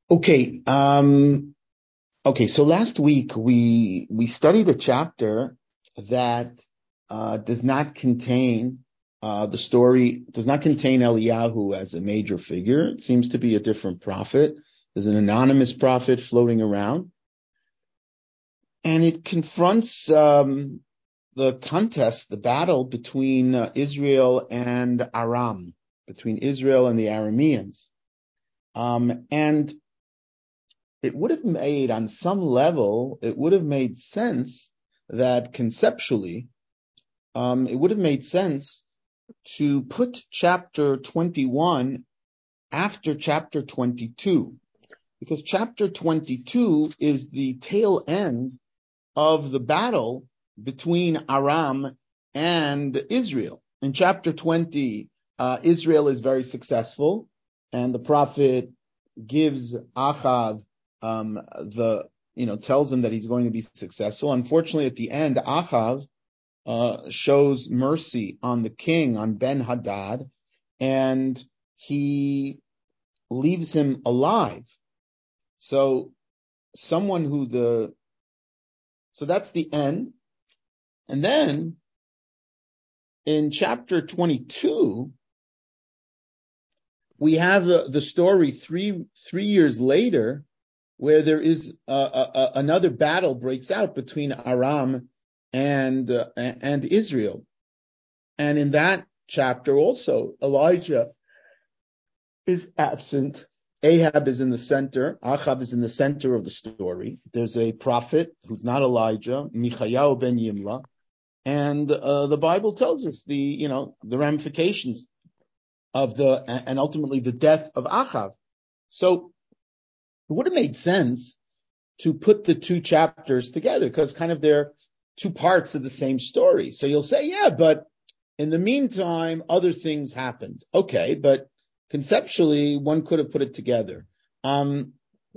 Okay. So last week we studied a chapter that does not contain the story, does not contain Eliyahu as a major figure. It seems to be a different prophet. There's an anonymous prophet floating around, and it confronts the contest, the battle between Israel and Aram, between Israel and the Arameans, and it would have made, on some level, it would have made sense that conceptually, it would have made sense to put chapter 21 after chapter 22, because chapter 22 is the tail end of the battle between Aram and Israel. In chapter 20, Israel is very successful, and the prophet gives Achav tells him that he's going to be successful. Unfortunately, at the end, Achav shows mercy on the king, on Ben-Hadad, and he leaves him alive. So that's the end. And then in chapter 22, we have the story three years later, where there is another battle breaks out between Aram and Israel. And in that chapter also, Elijah is absent. Ahab is in the center. Achav is in the center of the story. There's a prophet who's not Elijah, Michayahu ben Yimla. And the Bible tells us the ramifications of and ultimately the death of Achav. So it would have made sense to put the two chapters together because kind of they're two parts of the same story. So you'll say, yeah, but in the meantime, other things happened. Okay, but conceptually, one could have put it together. And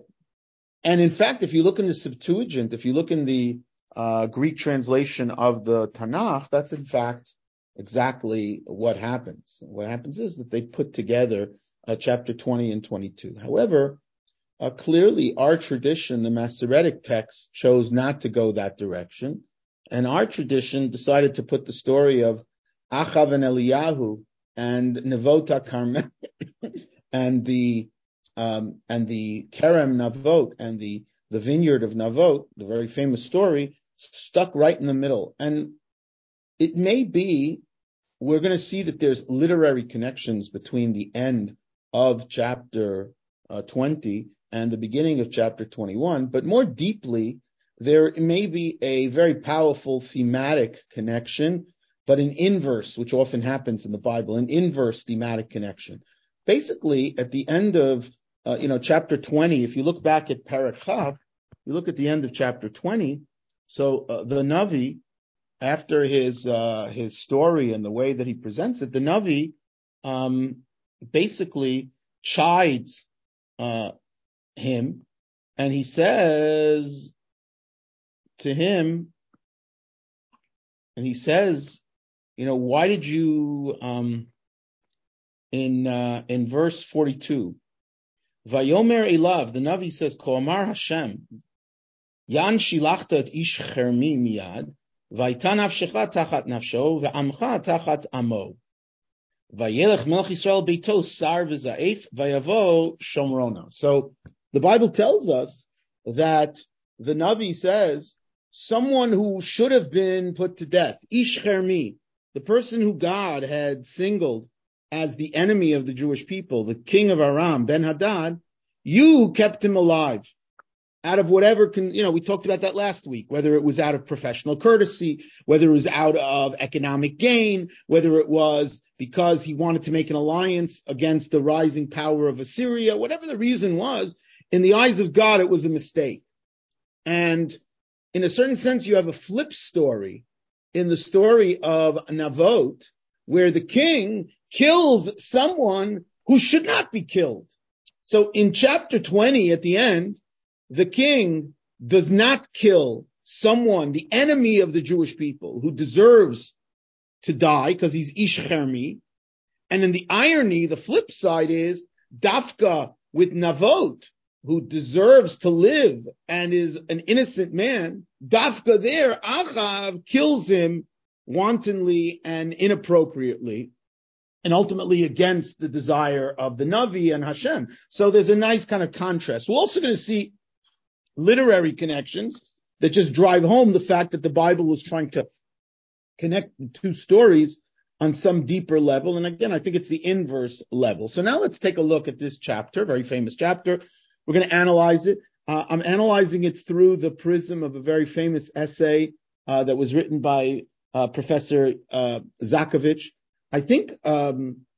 in fact, if you look in the Septuagint, if you look in the Greek translation of the Tanakh, that's in fact exactly what happens. What happens is that they put together chapter 20 and 22. However, clearly, our tradition, the Masoretic text, chose not to go that direction, and our tradition decided to put the story of Achav and Eliyahu and Nevot Carmel and the Kerem Navot and the vineyard of Navot, the very famous story, stuck right in the middle. And it may be we're going to see that there's literary connections between the end of chapter 20 and the beginning of chapter 21, but more deeply, there may be a very powerful thematic connection, but an inverse, which often happens in the Bible, an inverse thematic connection. Basically, at the end of chapter 20, if you look back at Perek Chav, you look at the end of chapter 20. So the Navi, after his story and the way that he presents it, the Navi basically chides him, and he says to him, why did you in verse 42, Vayomer Elav, the Navi says, Ko'amar Hashem, Yan shilachta et ish chermi miyad, vayta nafshecha tachat nafsho, ve'amcha tachat amo. Vayelech melech Yisrael beito sar v'za'ef, vayavo shomrona. So the Bible tells us that the Navi says, someone who should have been put to death, ish chermi, the person who God had singled as the enemy of the Jewish people, the king of Aram, Ben-Hadad, you kept him alive. Out of whatever, we talked about that last week, whether it was out of professional courtesy, whether it was out of economic gain, whether it was because he wanted to make an alliance against the rising power of Assyria, whatever the reason was, in the eyes of God, it was a mistake. And in a certain sense, you have a flip story in the story of Navot, where the king kills someone who should not be killed. So in chapter 20, at the end, the king does not kill someone, the enemy of the Jewish people, who deserves to die because he's ish chermi. And in the irony, the flip side is, Dafka with Navot, who deserves to live and is an innocent man, dafka there, Achav kills him wantonly and inappropriately, and ultimately against the desire of the Navi and Hashem. So there's a nice kind of contrast. We're also going to see literary connections that just drive home the fact that the Bible was trying to connect the two stories on some deeper level. And again, I think it's the inverse level. So now let's take a look at this chapter, very famous chapter. We're going to analyze it. I'm analyzing it through the prism of a very famous essay that was written by Professor Zakovich. I think I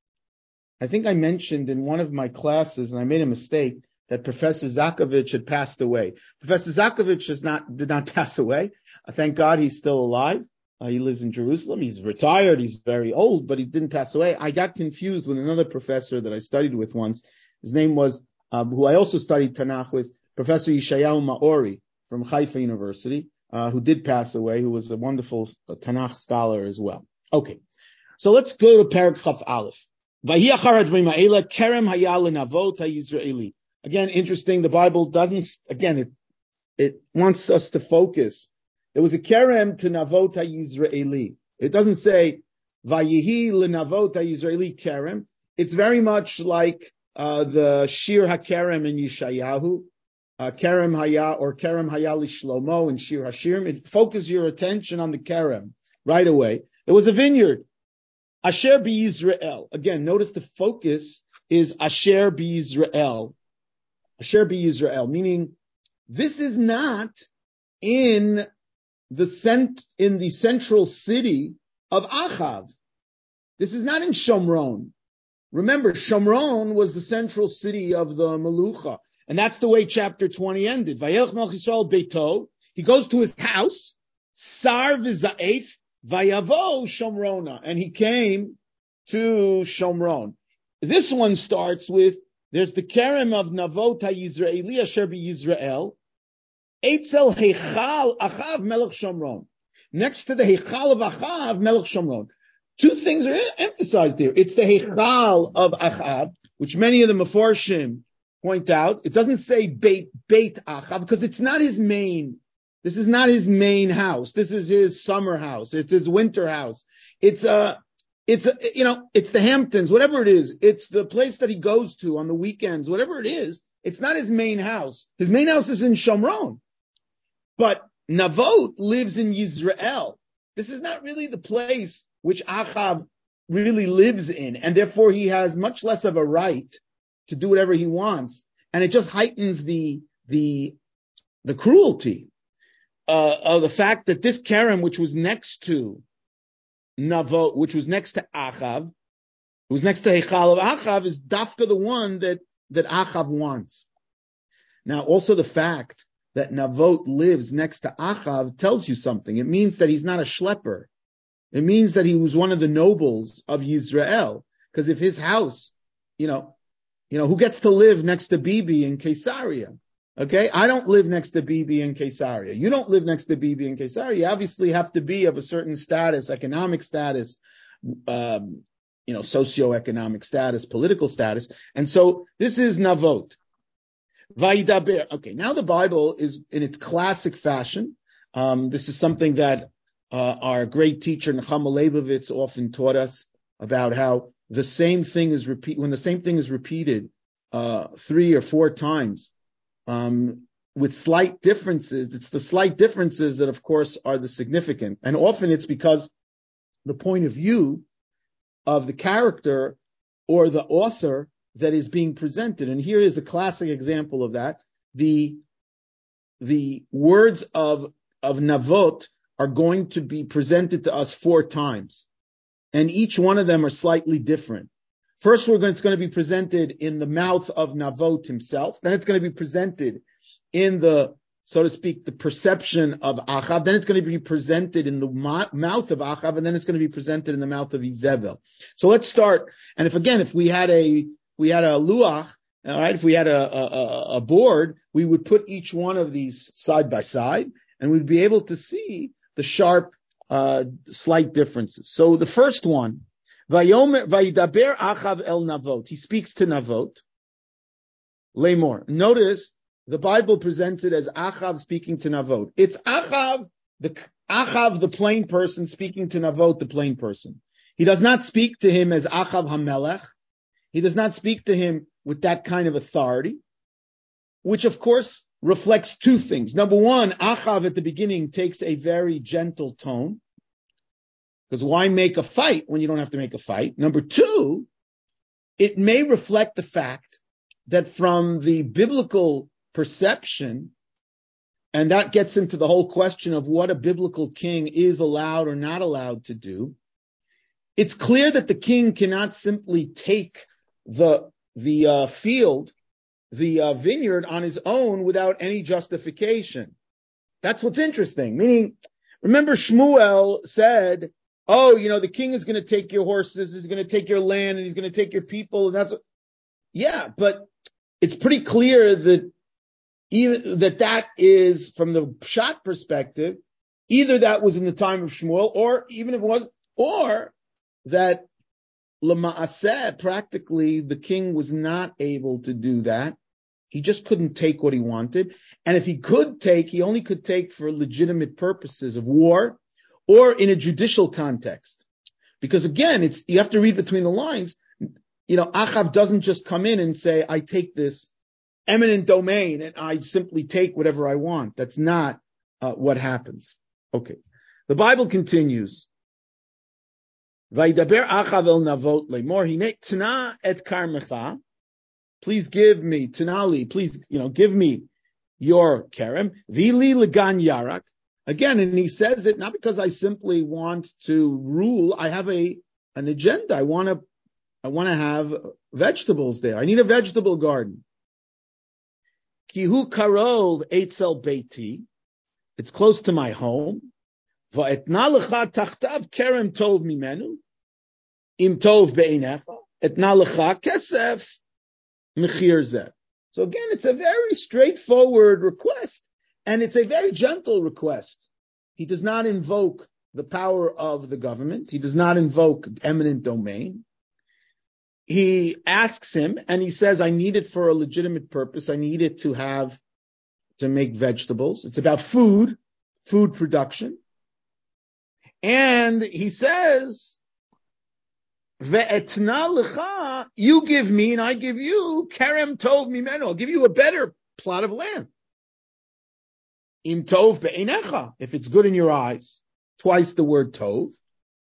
mentioned in one of my classes, and I made a mistake, that Professor Zakovich had passed away. Professor Zakovich did not pass away. Thank God he's still alive. He lives in Jerusalem. He's retired. He's very old, but he didn't pass away. I got confused with another professor that I studied with once. His name was, who I also studied Tanakh with, Professor Yeshayahu Maori from Haifa University, who did pass away, who was a wonderful Tanakh scholar as well. Okay. So let's go to Perek Chaf Aleph. Vahi achar hadvarim ha'ela kerem haya lenavot ha'Yisraeli. Again, interesting. The Bible doesn't, again, it wants us to focus. There was a kerem to Navot HaYisraeli. It doesn't say, Vayihi lenavot HaYisraeli kerem. It's very much like the Shir HaKerem in Yeshayahu, Kerem Haya, or Kerem Haya Shlomo in Shir HaShirim. It focuses your attention on the kerem right away. There was a vineyard. Asher B'Yisrael. Again, notice the focus is Asher B'Yisrael. Asher B'Yisrael, meaning this is not in the central city of Achav. This is not in Shomron. Remember, Shomron was the central city of the Melucha, and that's the way chapter 20 ended. Vayelch Melech Yisrael Beito. He goes to his house. Sar v'za'ef vayavo Shomrona, and he came to Shomron. This one starts with, there's the kerem of Navot HaYisraeli Asher B'Yisrael, Eitzel Heichal Achav Melech Shomron. Next to the Heichal of Achav, Melech Shomron. Two things are emphasized here. It's the Heichal of Achav, which many of the Mefarshim point out. It doesn't say Beit Achav, because it's not his main. This is not his main house. This is his summer house. It's his winter house. It's the Hamptons, whatever it is. It's the place that he goes to on the weekends, whatever it is. It's not his main house. His main house is in Shomron. But Navot lives in Yisrael. This is not really the place which Achav really lives in, and therefore he has much less of a right to do whatever he wants. And it just heightens the cruelty of the fact that this kerem, which was next to Navot, which was next to Achav, it was next to Heichal of Achav, is dafka the one that Achav wants. Now, also the fact that Navot lives next to Achav tells you something. It means that he's not a schlepper. It means that he was one of the nobles of Yisrael. Because if his house, who gets to live next to Bibi in Caesarea? Okay, I don't live next to Bibi in Caesarea. You don't live next to Bibi in Caesarea. You obviously have to be of a certain status, economic status, socioeconomic status, political status. And so this is Navot. Vaidaber. Okay, now the Bible is in its classic fashion. This is something that our great teacher Nechama Leibovitz often taught us about, how the same thing is when the same thing is repeated 3 or 4 times with slight differences. It's the slight differences that, of course, are the significant, and often it's because the point of view of the character or the author that is being presented. And here is a classic example of that. The words of Navot are going to be presented to us 4 times, and each one of them are slightly different. First, it's going to be presented in the mouth of Navot himself. Then it's going to be presented in the, so to speak, the perception of Achav. Then it's going to be presented in the mouth of Achav, and then it's going to be presented in the mouth of Izebel. So let's start. And if we had a luach, all right, if we had a board, we would put each one of these side by side, and we'd be able to see the sharp, slight differences. So the first one, Vayidaber Achav el Navot. He speaks to Navot. Lemor. Notice the Bible presents it as Achav speaking to Navot. It's Achav, the plain person, speaking to Navot, the plain person. He does not speak to him as Achav HaMelech. He does not speak to him with that kind of authority, which of course reflects two things. Number one, Achav at the beginning takes a very gentle tone, because why make a fight when you don't have to make a fight? Number two, it may reflect the fact that from the biblical perception, and that gets into the whole question of what a biblical king is allowed or not allowed to do, it's clear that the king cannot simply take the field, the vineyard on his own without any justification. That's what's interesting. Meaning, remember Shmuel said, oh, the king is going to take your horses, he's going to take your land, and he's going to take your people. And yeah, but it's pretty clear that even that is, from the Pshat perspective, either that was in the time of Shmuel, or even if it was, or that Lama'aseh, practically, the king was not able to do that. He just couldn't take what he wanted. And if he could take, he only could take for legitimate purposes of war or in a judicial context. Because again, you have to read between the lines. Achav doesn't just come in and say, I take this eminent domain and I simply take whatever I want. That's not what happens. Okay. The Bible continues. Vaydaber Achav el Navot lemor hine tana et karmecha. Please give me, Tanali, please, give me your kerem. Vili legan yarak. Again, and he says it not because I simply want to rule. I have an agenda. I want to have vegetables there. I need a vegetable garden. Kihu karov eitzel beiti. It's close to my home. Va'etna lecha tachtav kerem tov mimenu. Im tov be'inecha. Etna lecha kesef. So again, it's a very straightforward request, and it's a very gentle request. He does not invoke the power of the government. He does not invoke eminent domain. He asks him, and he says, I need it for a legitimate purpose. I need it to make vegetables. It's about food production. And he says, Ve'etna lecha, you give me and I give you, kerem tov mimenu, I'll give you a better plot of land. Im tov be'einecha, if it's good in your eyes. Twice the word tov.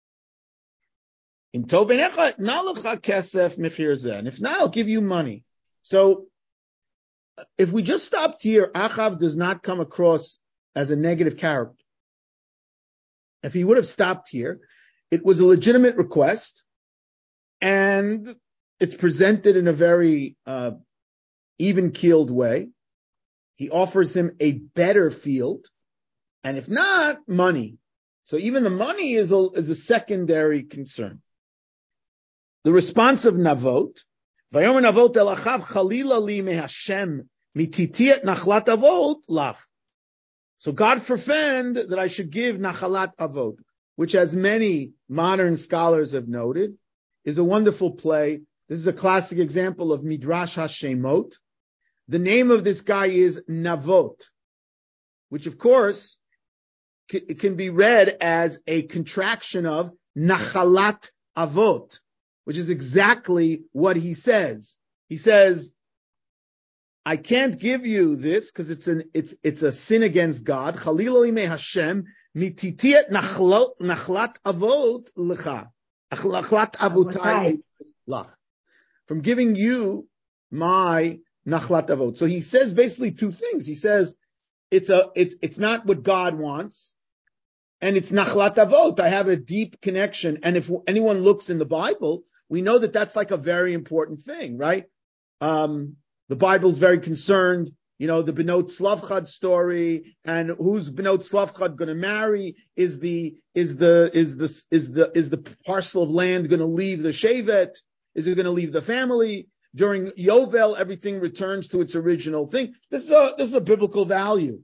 Im tov be'einecha, etna lecha kesef mechir zeh. And if not, I'll give you money. So, if we just stopped here, Achav does not come across as a negative character. If he would have stopped here, it was a legitimate request, and it's presented in a very even-keeled way. He offers him a better field, and if not, money. So even the money is a secondary concern. The response of Navot, Vayomer Navot el Achav chalila li mehashem mititiet nachlat avot lach. So God forfend that I should give nachalat avot, which, as many modern scholars have noted, is a wonderful play. This is a classic example of Midrash HaShemot. The name of this guy is Navot, which of course it can be read as a contraction of Nachalat Avot, which is exactly what he says. He says, I can't give you this because it's a sin against God. Chalil limei Hashem mititiet nachlat avot lecha. Nachlat avutai lach. From giving you my nachlat avot. So he says basically two things. He says it's not what God wants, and it's nachlat avot. I have a deep connection, and if anyone looks in the Bible, we know that that's like a very important thing, right? The Bible's very concerned, the Benot Slavchad story, and who's Benot Slavchad going to marry? Is the parcel of land going to leave the shevet? Is it going to leave the family? During Yovel, everything returns to its original thing. This is a biblical value.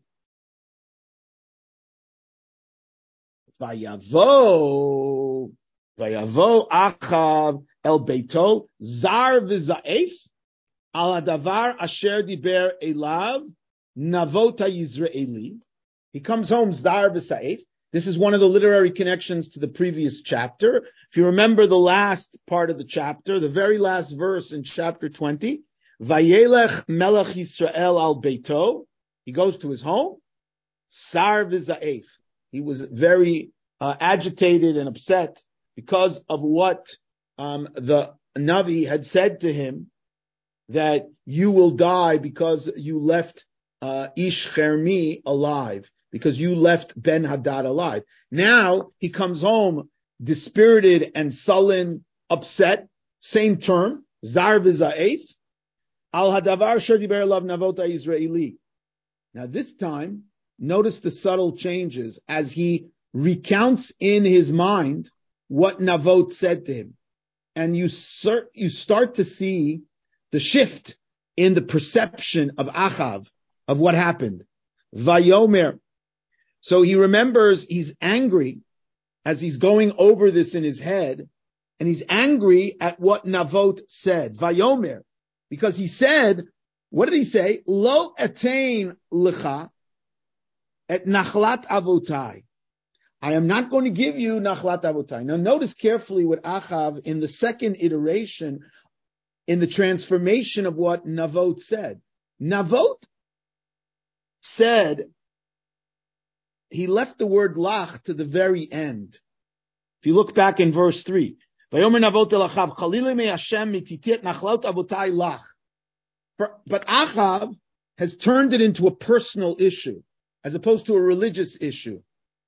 Vayavo Achav el Beito Zar v'Zaif Al hadavar asher diber elav navota Yisraeli. He comes home zar v'sa'ef. This is one of the literary connections to the previous chapter. If you remember the last part of the chapter, the very last verse in chapter 20, Vayelech melech Yisrael al beito. He goes to his home. Sar v'za'ef. He was very agitated and upset because of what the Navi had said to him, that you will die because you left Ish Chermi alive, because you left Ben Hadad alive. Now he comes home dispirited and sullen, upset, same term, Zar v'za'ef, al hadavar shediber elav navota Yisraeli. Now this time, notice the subtle changes as he recounts in his mind what Navot said to him. And you start to see the shift in the perception of Achav, of what happened. Vayomer. So he remembers he's angry as he's going over this in his head, and he's angry at what Navot said. Vayomer. Because he said, what did he say? Lo etain lecha et nachlat avotai. I am not going to give you nachlat avotai. Now notice carefully what Achav, in the second iteration, in the transformation of what Navot said. Navot said, he left the word lach to the very end. If you look back in verse 3, Vayomer Navot el Achav, Chalile me Hashem mititit nachlat avotai lach. But Achav has turned it into a personal issue, as opposed to a religious issue.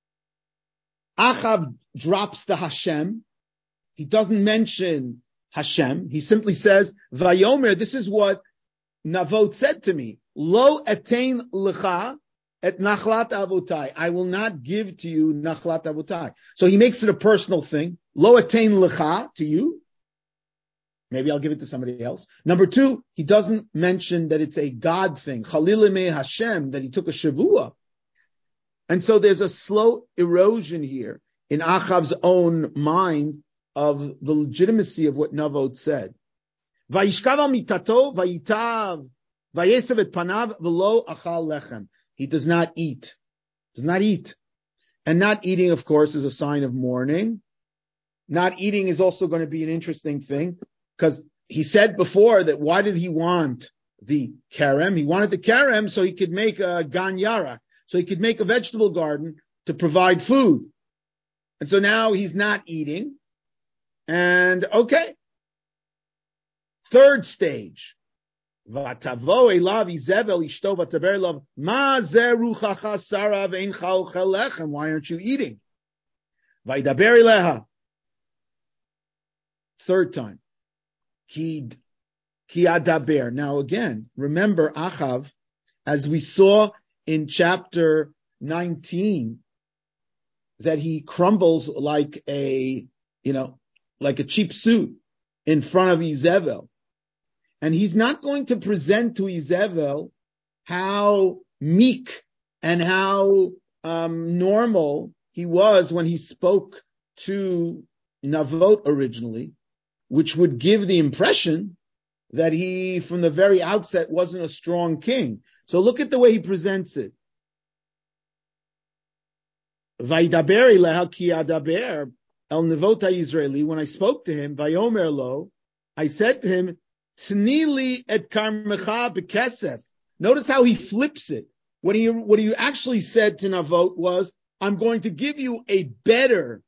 Achav drops the Hashem. He doesn't mention Hashem. He simply says, Vayomer, this is what Navot said to me. Lo etain lecha et nachlat avotai. I will not give to you nachlat avotai. So he makes it a personal thing. Lo etain lecha, to you. Maybe I'll give it to somebody else. Number two, he doesn't mention that it's a God thing. Chalil me Hashem, that he took a shavua. And so there's a slow erosion here in Achav's own mind of the legitimacy of what Navot said. Vayishkav al mitato, vayitav, vayesav et panav, v'lo achal lechem. He does not eat. Does not eat. And not eating, of course, is a sign of mourning. Not eating is also going to be an interesting thing, because he said before that why did he want the karem? He wanted the karem so he could make a ganyara, so he could make a vegetable garden to provide food. And so now he's not eating. And okay. Third stage. Vatavo elav Izevel ishto vataber elav ma ze ruchacha sarav ein chal chelech. And why aren't you eating? Vaidaber eleha. Third time. Ki adaber. Now again, remember Achav, as we saw in chapter 19, that he crumbles like a cheap suit in front of Izevel. And he's not going to present to Izevel how meek and how normal he was when he spoke to Navot originally, which would give the impression that he, from the very outset, wasn't a strong king. So look at the way he presents it. Vaidaber eleha ki adaber el nevota Yisraeli. When I spoke to him, vayomer lo, I said to him, Tnili et karmecha bekesef. Notice how he flips it. What he actually said to Navot was, I'm going to give you a better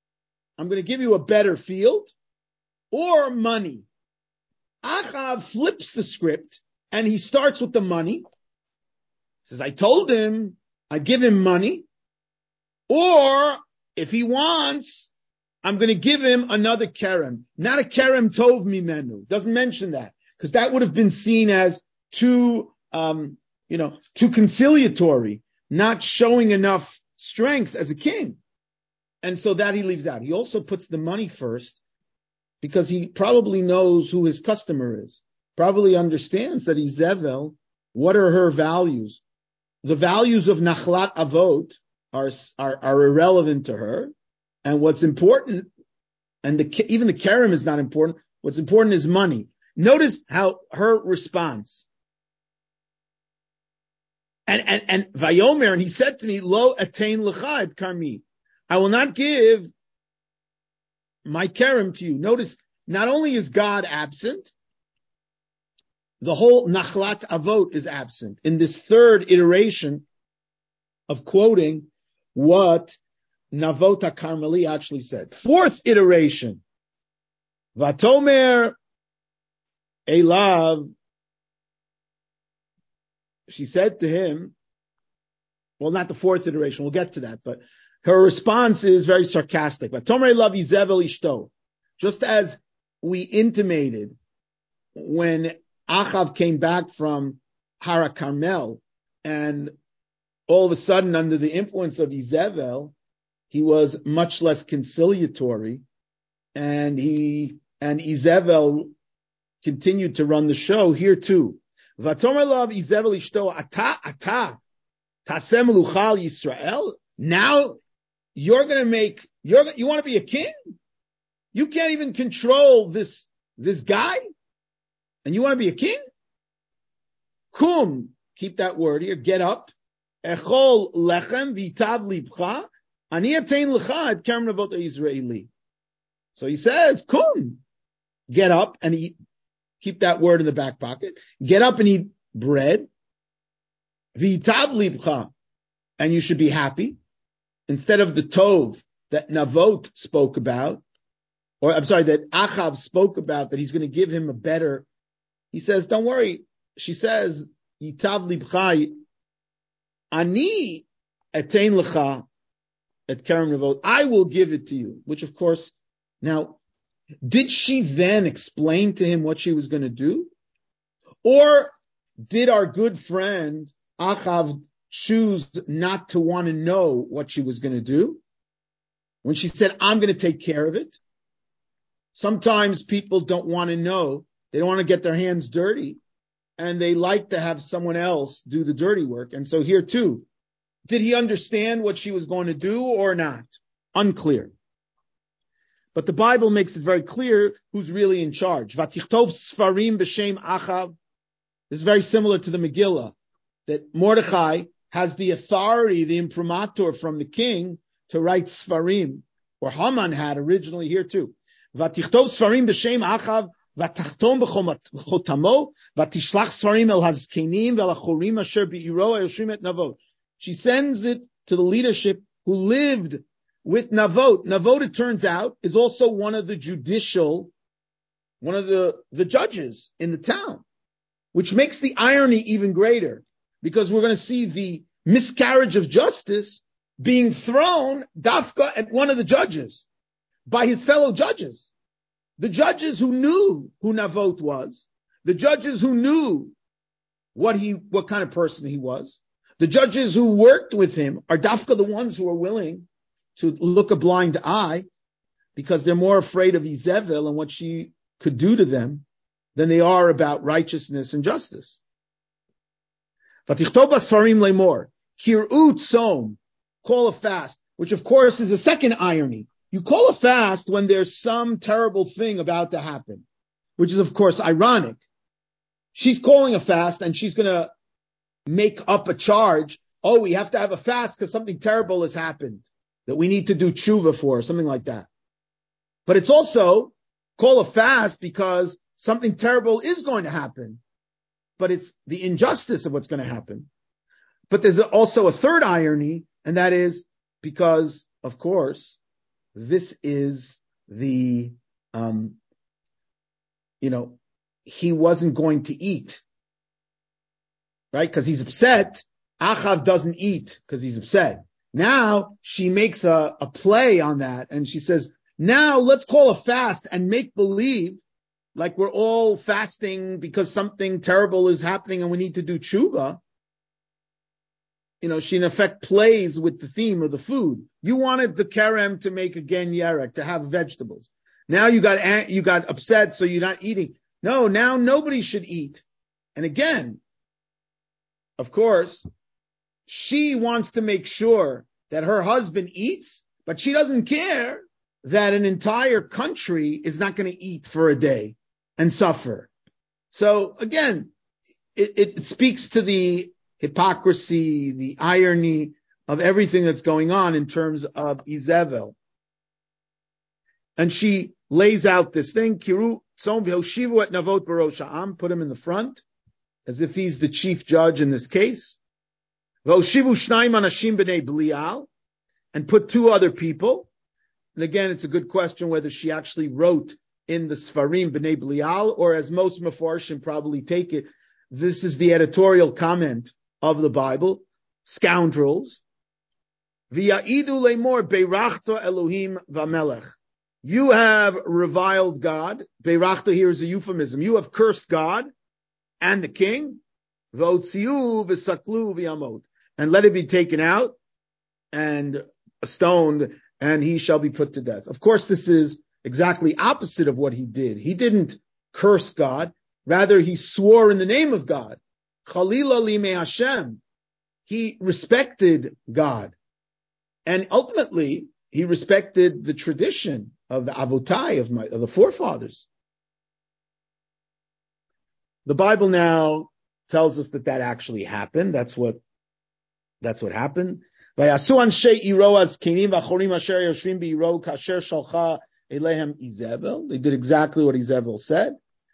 field or money. Achav flips the script and he starts with the money. He says, I told him I'd give him money, or if he wants, I'm going to give him another kerem. Not a kerem tov mimenu. Doesn't mention that, because that would have been seen as too conciliatory, not showing enough strength as a king. And so that he leaves out. He also puts the money first, because he probably knows who his customer is, probably understands that Izevel, what are her values? The values of Nachlat Avot are irrelevant to her. And what's important, and even the kerem is not important, what's important is money. Notice how her response. And Vayomer, and he said to me, Lo attain lecha et karmi. I will not give my kerem to you. Notice, not only is God absent, the whole nachlat avot is absent. In this third iteration of quoting what Navota Carmeli actually said. Fourth iteration, Vatomer Elav, she said to him, well, not the fourth iteration, we'll get to that, but her response is very sarcastic. Vatomer Elav Izevel Ishto. Just as we intimated when Achav came back from Hara Carmel, and all of a sudden, under the influence of Izevel, he was much less conciliatory, and Izevel continued to run the show here too. Vatomer Lav Izevel Ishto ata tasem luchal Yisrael. Now you're going to make you want to be a king? You can't even control this guy, and you want to be a king? Kum, keep that word here. Get up. Echol lechem vitav libcha. Ani atein lecha et kerem navot Israeli. So he says, kum, get up and eat. Keep that word in the back pocket. Get up and eat bread. Vitav libcha, and you should be happy. Instead of the tov that Navot spoke about, or I'm sorry, that Achav spoke about, that he's going to give him a better. He says, don't worry. She says, Yitav libcha, ani atein lecha et kerem navot. I will give it to you. Which, of course, now, did she then explain to him what she was going to do? Or did our good friend Achav choose not to want to know what she was going to do? When she said, I'm going to take care of it. Sometimes people don't want to know. They don't want to get their hands dirty. And they like to have someone else do the dirty work. And so here too, did he understand what she was going to do or not? Unclear. But the Bible makes it very clear who's really in charge. Vatichtov Sfarim b'shem Achav. This is very similar to the Megillah, that Mordechai has the authority, the imprimatur from the king to write Sfarim, or Haman had originally here too. Vatichtov Sfarim b'shem Achav, vatachtom b'chotamo, vatishlach Sfarim el hazkenim v'alachorim asher bi'iro ayoshrim et Navot. She sends it to the leadership who lived with Navot. Navot, it turns out, is also one of the judges in the town, which makes the irony even greater, because we're going to see the miscarriage of justice being thrown dafka at one of the judges by his fellow judges. The judges who knew who Navot was, the judges who knew what kind of person he was, the judges who worked with him are dafka the ones who are willing to look a blind eye, because they're more afraid of Izevil and what she could do to them than they are about righteousness and justice. Vatichtov basfarim lemor, kir'u tzom, call a fast, which of course is a second irony. You call a fast when there's some terrible thing about to happen, which is of course ironic. She's calling a fast and she's going to make up a charge. Oh, we have to have a fast because something terrible has happened that we need to do tshuva for, something like that. But it's also call a fast because something terrible is going to happen, but it's the injustice of what's going to happen. But there's also a third irony, and that is because, of course, this is the, he wasn't going to eat, right? Because he's upset. Achav doesn't eat because he's upset. Now she makes a play on that, and she says, now let's call a fast and make believe like we're all fasting because something terrible is happening and we need to do tshuva. She in effect plays with the theme of the food. You wanted the kerem to make again yerek, to have vegetables. Now you got upset, so you're not eating. No, now nobody should eat. And again, of course, she wants to make sure that her husband eats, but she doesn't care that an entire country is not going to eat for a day and suffer. So again, it speaks to the hypocrisy, the irony of everything that's going on in terms of Izebel. And she lays out this thing, Kiru Tzom v'hoshivu et navot b'rosh ha'am, put him in the front, as if he's the chief judge in this case. V'hoshivu shnayim anashim b'nei Belial, and put two other people. And again, it's a good question whether she actually wrote in the Sfarim b'nei Belial, or as most Mefarshim probably take it, this is the editorial comment of the Bible, scoundrels. V'ya'idu le'mor beirachto Elohim v'melech. You have reviled God. Beirachto here is a euphemism. You have cursed God and the king. V'otziu v'saklu v'yamot. And let it be taken out and stoned, and he shall be put to death. Of course, this is exactly opposite of what he did. He didn't curse God. Rather, he swore in the name of God. Chalila li me Hashem. He respected God. And ultimately, he respected the tradition of the avotai, of the forefathers. The Bible now tells us that actually happened. That's what happened. They did exactly what Izebel said.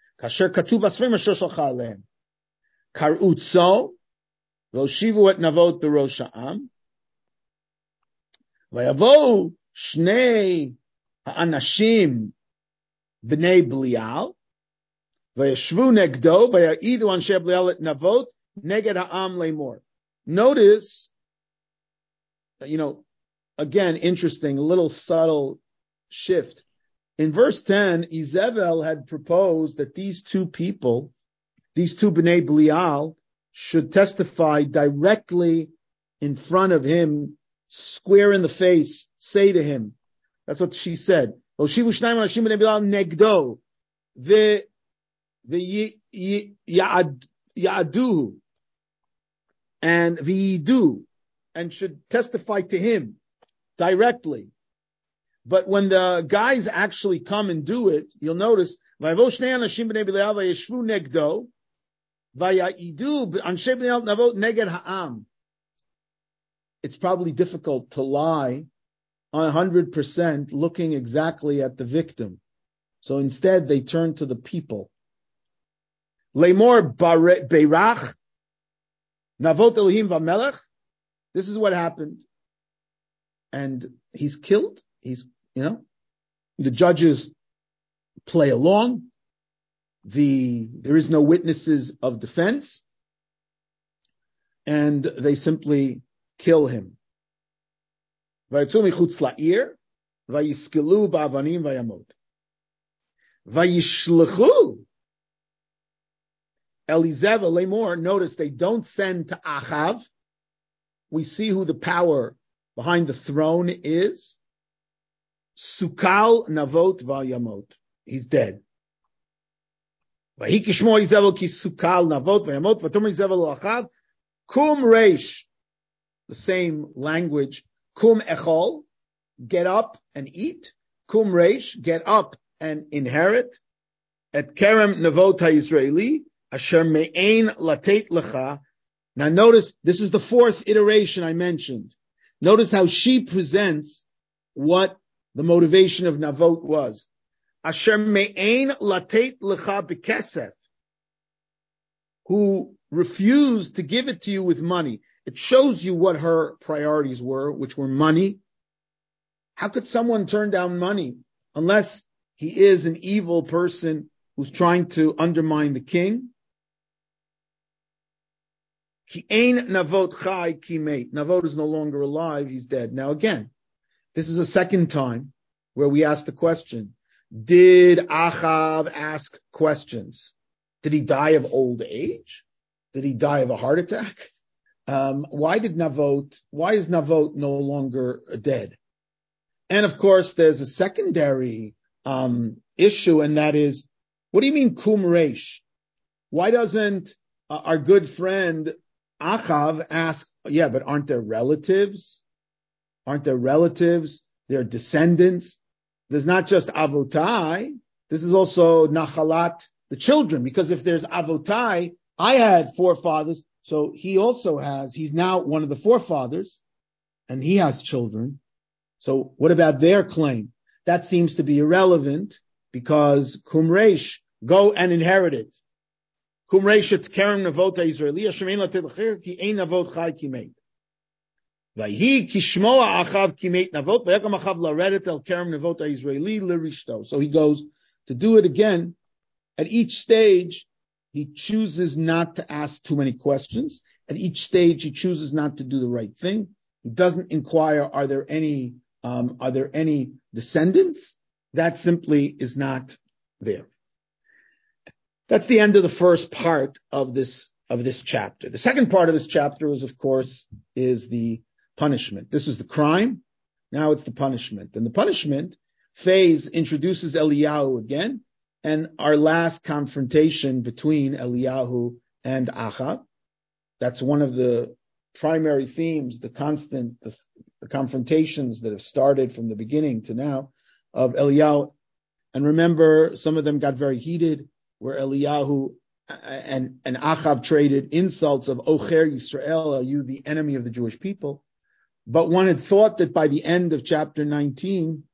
Kar'utzo, v'oshivu et navot b'rosh ha'am, v'yavo shnei ha'anashim b'nei Belial, v'yeshvu negdo, v'ya'idu anshe Belial et navot, neged ha'am le'mor. Notice, again, interesting, a little subtle shift. In verse 10, Izebel had proposed that these two people, these two Bnei Belial, should testify directly in front of him, square in the face, say to him. That's what she said. Oshivu shnayim anashim Bnei Belial negdo, ya'aduhu, and v'yidu, and should testify to him directly. But when the guys actually come and do it, you'll notice, it's probably difficult to lie 100% looking exactly at the victim. So instead, they turn to the people. Lemor beirach, navot Elohim v'melech. This is what happened. And he's killed. The judges play along. There is no witnesses of defense. And they simply kill him. Vayitzu michutz la'ir, vayiskilu ba'avanim vayamot. Vayishlechu Elizebel lemor. Notice they don't send to Achav. We see who the power behind the throne is. Sukal navot vayamot. He's dead. Vayikishmo Izebel ki sukal navot vayamot. V'tomer Izebel Achav. Kum reish. The same language. Kum echol. Get up and eat. Kum reish. Get up and inherit. Et kerem navot ha'Yisraeli. Asher me'ein latet lecha. Now notice, this is the fourth iteration I mentioned. Notice how she presents what the motivation of Navot was. Asher me'ein latet lecha b'kesef. Who refused to give it to you with money. It shows you what her priorities were, which were money. How could someone turn down money unless he is an evil person who's trying to undermine the king? Ki ein Navot chai ki meit. Navot is no longer alive, he's dead. Now again, this is a second time where we ask the question, did Achav ask questions? Did he die of old age? Did he die of a heart attack? Why is Navot no longer dead? And of course, there's a secondary issue, and that is, what do you mean kum reish? Why doesn't our good friend Achav ask, but aren't there relatives? They're descendants. There's not just avotai. This is also nachalat the children, because if there's avotai, I had forefathers, so he also has, he's now one of the forefathers, and he has children. So what about their claim? That seems to be irrelevant, because kumreish, go and inherit it. Kumreish et kerem navota Israeli, shemein latilchir ki ein navot chai kimet. Vayhi kishmoa achav kimet navot, vayakam achav laredet el kerem navota Israeli lirishto. So he goes to do it again. At each stage, he chooses not to ask too many questions. At each stage, he chooses not to do the right thing. He doesn't inquire, are there any descendants? That simply is not there. That's the end of the first part of this chapter. The second part of this chapter is, of course, is the punishment. This is the crime. Now it's the punishment. And the punishment phase introduces Eliyahu again, and our last confrontation between Eliyahu and Achav. That's one of the primary themes, the confrontations that have started from the beginning to now of Eliyahu. And remember, some of them got very heated, where Eliyahu and Achav traded insults of Ocher Yisrael, are you the enemy of the Jewish people? But one had thought that by the end of chapter 18,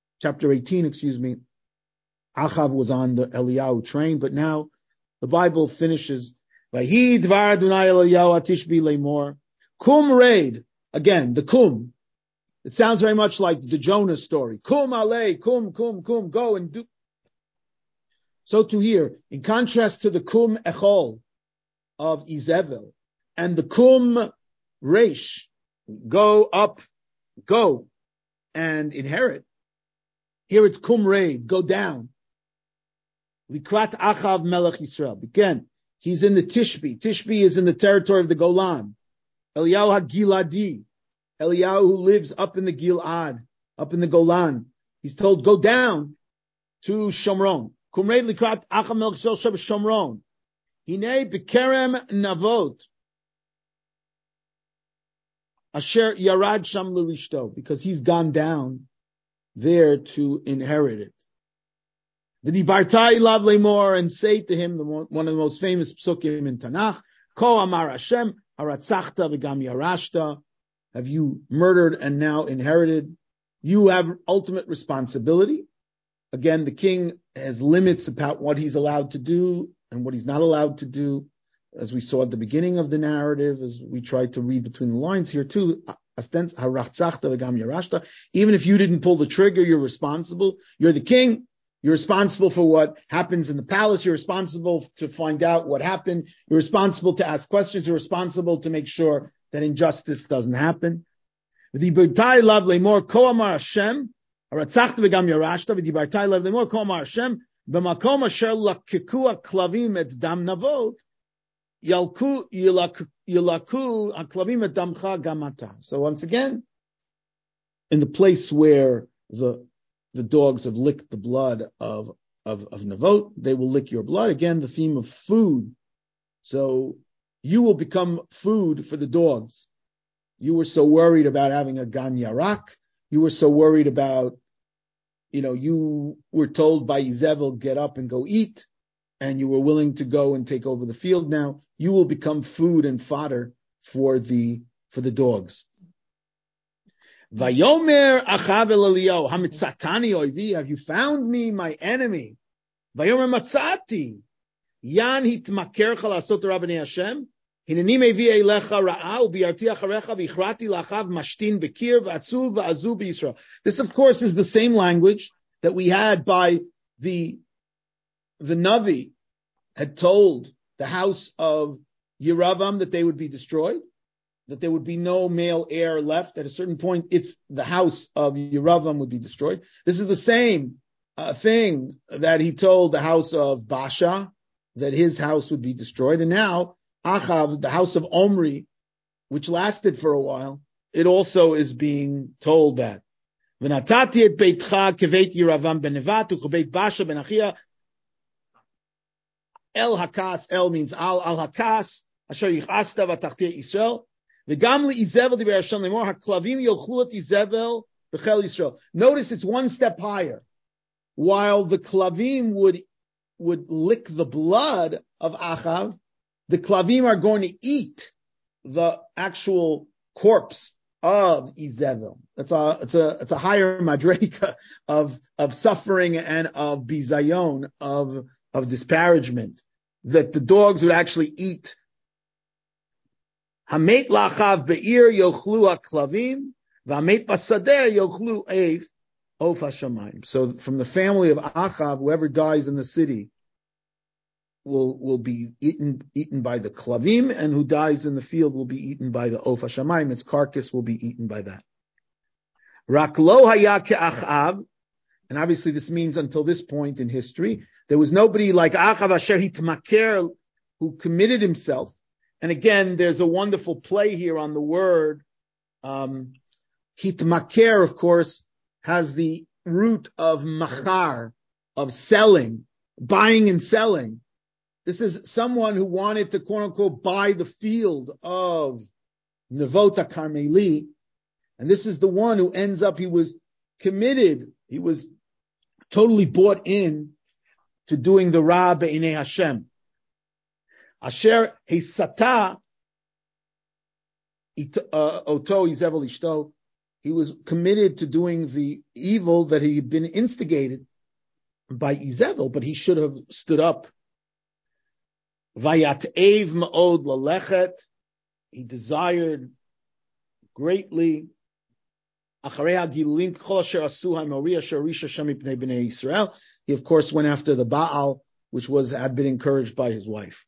Achav was on the Eliyahu train, but now the Bible finishes, Vahi dvar Adonai Eliyahu atishbi lemor, kum raid, again, the kum. It sounds very much like the Jonah story. Kum alei, kum, go and do. So to here, in contrast to the kum echol of Izebel and the kum reish, go up, go and inherit. Here it's kum raid, go down. Likrat Achav Melech Yisrael. Again, he's in the Tishbi. Tishbi is in the territory of the Golan. Eliyahu HaGiladi. Eliyahu who lives up in the Gilad, up in the Golan. He's told, go down to Shomron. Kumrei Likrat Achav Melech Yisrael Sheb Shomron. Hine Bekerem Navot. Asher Yarad Sham L'Rishto. Because he's gone down there to inherit it. The Dibartai Lav Lemor, and say to him, one of the most famous psukim in Tanakh, Ko Amar Hashem, Haratzachta v'gam Yarashta, have you murdered and now inherited? You have ultimate responsibility. Again, the king has limits about what he's allowed to do and what he's not allowed to do, as we saw at the beginning of the narrative, as we tried to read between the lines here too. Haratzachta v'gam Yarashta. Even if you didn't pull the trigger, you're responsible. You're the king. You're responsible for what happens in the palace. You're responsible to find out what happened. You're responsible to ask questions. You're responsible to make sure that injustice doesn't happen. V'dibartai lav lemor ko amar Hashem, haratzachta v'gam yarashta, v'dibartai lav lemor ko amar Hashem, b'makom asher lakekua klavim et dam navot, yalaku haklavim et damcha gamata. So once again, in the place where the dogs have licked the blood of Navot, they will lick your blood. Again, the theme of food. So you will become food for the dogs. You were so worried about having a Gan Yarak. You were so worried about, you were told by Izebel, get up and go eat. And you were willing to go and take over the field now. You will become food and fodder for the dogs. Vayomer Achav el Eliyahu, hamitzatani oivi, have you found me, my enemy? Vayomer matzati, yan hitmaker chalasot rabbanei Hashem, hineni mevi eilecha ra'a ubiarti acharecha vichrati lachav mashtin bekir v'atzu v'azu b'Yisrael. This, of course, is the same language that we had by the Navi had told the house of Yeravam that they would be destroyed, that there would be no male heir left. At a certain point, it's the house of Yeravam would be destroyed. This is the same thing that he told the house of Basha, that his house would be destroyed. And now, Achav, the house of Omri, which lasted for a while, it also is being told that. V'natati et beitcha keveit Yeravam ben Nevat ukebeit Basha ben Achia. El Hakas, El means Al Hakas, Asher yichasta v'tachti Yisrael. Notice it's one step higher. While the Klavim would would lick the blood of Achav, the Klavim are going to eat the actual corpse of Izebel. It's a higher madreka of suffering and of bizayon, of disparagement, that the dogs would actually eat. Hamet lachav be'ir yochlu ha'klavim, v'hamet basadeh yochlu ev of hashamayim. So from the family of Achav, whoever dies in the city will be eaten by the klavim, and who dies in the field will be eaten by the of hashamayim. Its carcass will be eaten by that. Rak lo haya ke'achav, and obviously this means until this point in history, there was nobody like Achav asher hitmaker, who committed himself. And again, there's a wonderful play here on the word. Hitmaker, of course, has the root of machar, of selling, buying and selling. This is someone who wanted to, quote unquote, buy the field of Nevota Carmeli. And this is the one who ends up, he was committed, he was totally bought in to doing the Ra Be'inei Hashem. Asher Hisata Oto Izevel Ishto, he was committed to doing the evil that he had been instigated by Izevel, but he should have stood up. Vayat'ev ma'od lalechet, he desired greatly. Acharei hagilulim kol asher asu ha'mori asher risha Hashem mipnei bnei Yisrael. He of course went after the Baal, which had been encouraged by his wife.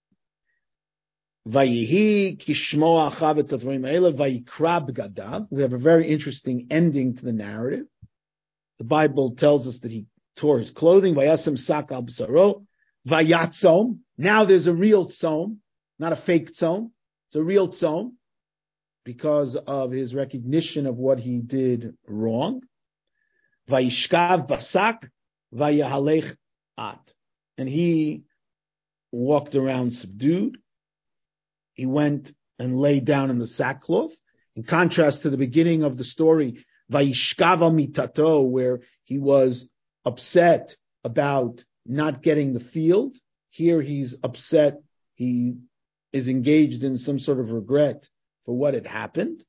Vayihi kishmo achav et advarim ha'ele vayikra b'gadav. We have a very interesting ending to the narrative. The Bible tells us that he tore his clothing. Vayasem sak al b'saro. Vayatzom. Now there's a real tzom, not a fake tzom. It's a real tzom because of his recognition of what he did wrong. Vayishkav basak vayahalech at. And he walked around subdued. He went and lay down in the sackcloth. In contrast to the beginning of the story, Vayishkav al mitato, where he was upset about not getting the field. Here he's upset. He is engaged in some sort of regret for what had happened.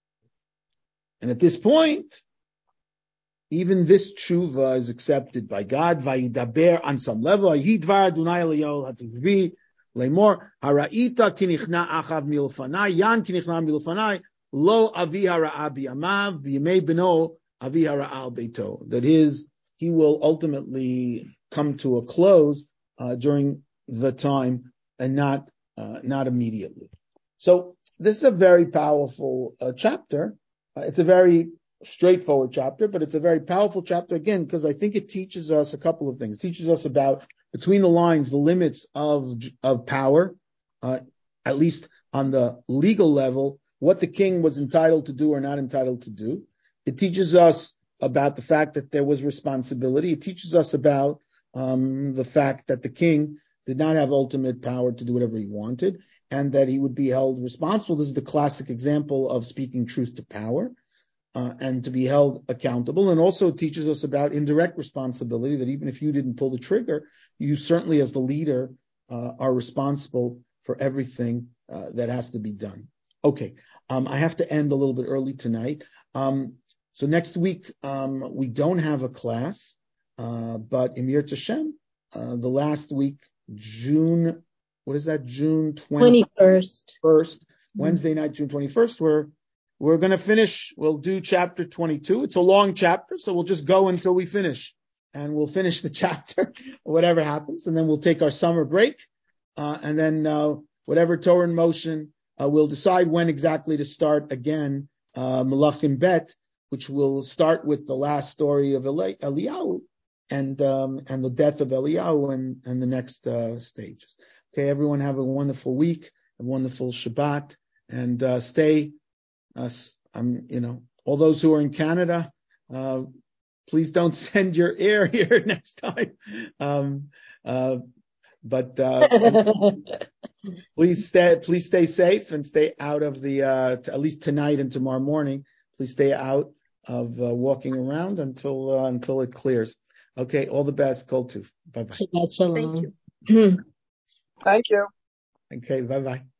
And at this point, even this tshuva is accepted by God. Vayidaber on some level. Yidvar Adonai Eliyahu HaTikvi Lemor Haraita kinichna achav milfanai yan kinichna milfanai lo avi hara'a biyamav biyamei beno avi hara'a al beito. That he will ultimately come to a close during the time and not immediately. So this is a very powerful chapter. It's a very straightforward chapter, but it's a very powerful chapter again because I think it teaches us a couple of things. It teaches us about between the lines, the limits of power, at least on the legal level, what the king was entitled to do or not entitled to do. It teaches us about the fact that there was responsibility. It teaches us about the fact that the king did not have ultimate power to do whatever he wanted, and that he would be held responsible. This is the classic example of speaking truth to power, and to be held accountable. And also it teaches us about indirect responsibility, that even if you didn't pull the trigger, you certainly as the leader are responsible for everything that has to be done. Okay, I have to end a little bit early tonight. So next week, we don't have a class, but Emir Tashem, the last week, June, what is that? June 21st. Wednesday night, June 21st, we're going to finish. We'll do chapter 22. It's a long chapter, so we'll just go until we finish. And we'll finish the chapter, whatever happens, and then we'll take our summer break. And then whatever Torah in motion, we'll decide when exactly to start again, Malachim Bet, which will start with the last story of Eliyahu and the death of Eliyahu and the next stages. Okay, everyone have a wonderful week, a wonderful Shabbat, and stay. All those who are in Canada, please don't send your air here next time. But please stay safe and stay out of the at least tonight and tomorrow morning. Please stay out of walking around until it clears. Okay, all the best. Kol Tuv. Bye bye. Shabbat shalom. Thank you. Okay, bye bye.